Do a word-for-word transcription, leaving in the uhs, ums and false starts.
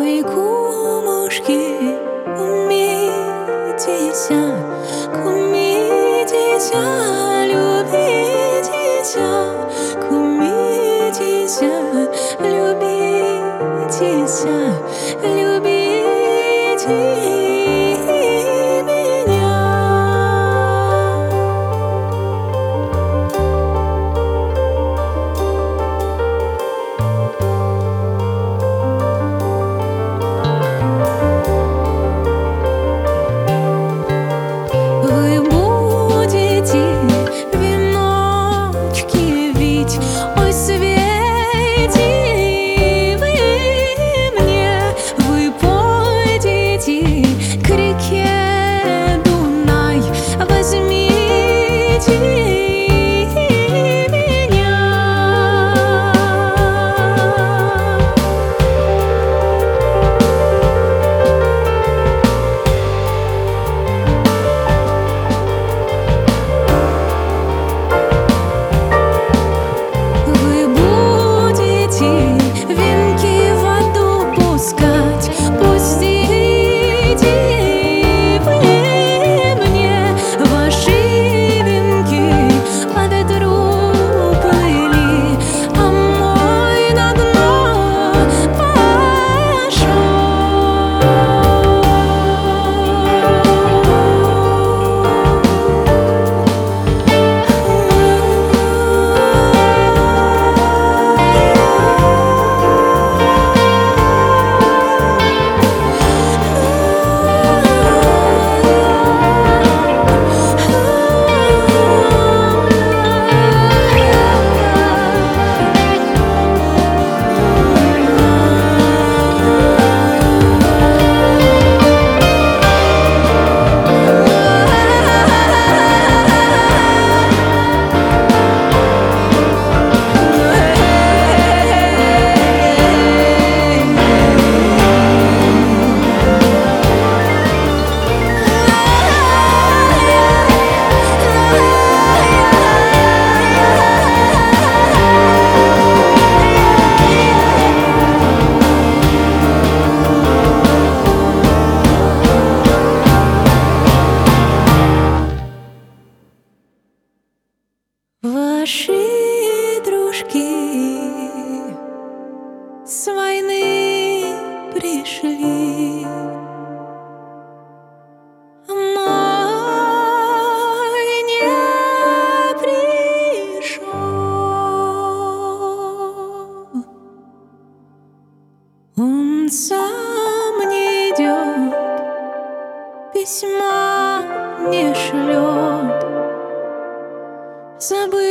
Ой, кумушки, умейтесь, кумитесь, любитесь, кумитесь, любитесь, любите меня. Вы будете веночки вить, ой, свети вы мне. Вы пойдете к реке Дунай, возьмите меня. Вы будете венки в воду пускать, пустите вы мне ваши венки. По ветру плыли, а мой на дно ваши дружки с войны пришли, а мой не пришел. Он сам не идет, письма не шлет, забыл